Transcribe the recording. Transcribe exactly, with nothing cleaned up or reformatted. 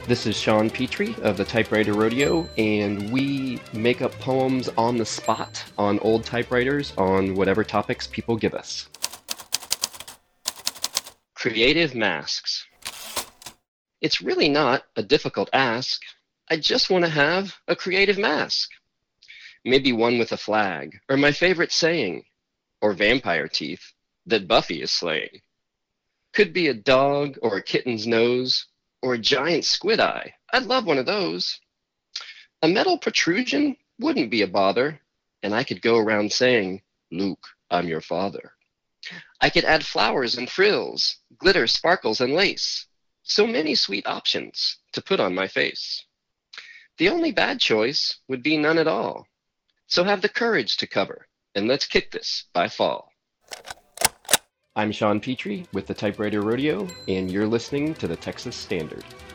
This is Sean Petrie of the Typewriter Rodeo, and we make up poems on the spot on old typewriters on whatever topics people give us. Creative masks. It's really not a difficult ask. I just want to have a creative mask. Maybe one with a flag, or my favorite saying, or vampire teeth that Buffy is slaying. Could be a dog or a kitten's nose, or a giant squid eye. I'd love one of those. A metal protrusion wouldn't be a bother, and I could go around saying, Luke, I'm your father. I could add flowers and frills, glitter, sparkles, and lace. So many sweet options to put on my face. The only bad choice would be none at all. So have the courage to cover, and let's kick this by fall. I'm Sean Petrie with the Typewriter Rodeo, and you're listening to the Texas Standard.